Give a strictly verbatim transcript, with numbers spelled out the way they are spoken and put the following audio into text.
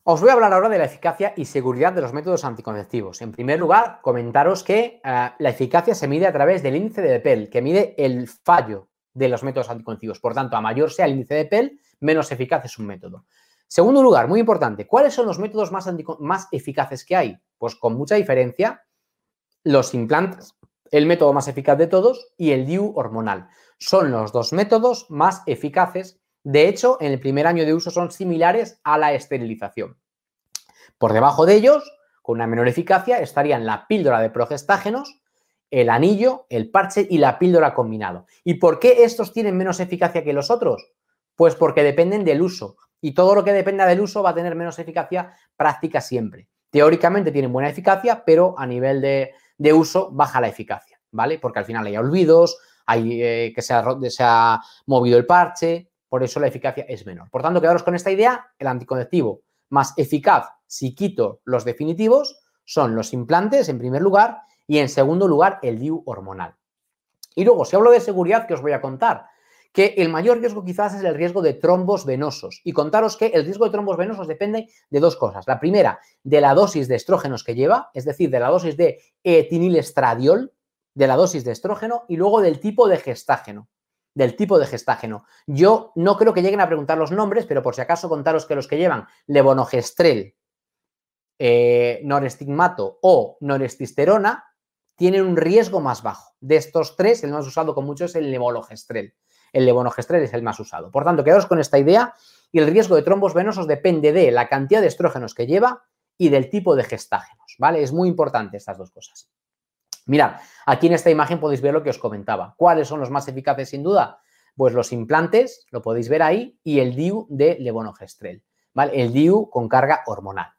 Os voy a hablar ahora de la eficacia y seguridad de los métodos anticonceptivos. En primer lugar, comentaros que uh, la eficacia se mide a través del índice de Pell, que mide el fallo de los métodos anticonceptivos. Por tanto, a mayor sea el índice de Pell, menos eficaz es un método. Segundo lugar, muy importante, ¿cuáles son los métodos más, más eficaces que hay? Pues con mucha diferencia, los implantes, el método más eficaz de todos, y el D I U hormonal. Son los dos métodos más eficaces. De hecho, en el primer año de uso son similares a la esterilización. Por debajo de ellos, con una menor eficacia, estarían la píldora de progestágenos, el anillo, el parche y la píldora combinado. ¿Y por qué estos tienen menos eficacia que los otros? Pues porque dependen del uso. Y todo lo que dependa del uso va a tener menos eficacia práctica siempre. Teóricamente tienen buena eficacia, pero a nivel de, de uso baja la eficacia, ¿vale? Porque al final hay olvidos, hay eh, que se ha, se ha movido el parche, por eso la eficacia es menor. Por tanto, quedaros con esta idea, el anticonceptivo más eficaz, si quito los definitivos, son los implantes en primer lugar y en segundo lugar el D I U hormonal. Y luego, si hablo de seguridad, ¿qué os voy a contar? Que el mayor riesgo quizás es el riesgo de trombos venosos. Y contaros que el riesgo de trombos venosos depende de dos cosas. La primera, de la dosis de estrógenos que lleva, es decir, de la dosis de etinilestradiol, de la dosis de estrógeno, y luego del tipo de gestágeno. del tipo de gestágeno. Yo no creo que lleguen a preguntar los nombres, pero por si acaso contaros que los que llevan levonorgestrel, eh, norestigmato o norestisterona tienen un riesgo más bajo. De estos tres, el más usado con mucho es el levonorgestrel. El levonorgestrel es el más usado. Por tanto, quedaos con esta idea y el riesgo de trombos venosos depende de la cantidad de estrógenos que lleva y del tipo de gestágenos, ¿vale? Es muy importante estas dos cosas. Mirad, aquí en esta imagen podéis ver lo que os comentaba. ¿Cuáles son los más eficaces sin duda? Pues los implantes, lo podéis ver ahí, y el D I U de levonorgestrel, ¿vale? El D I U con carga hormonal.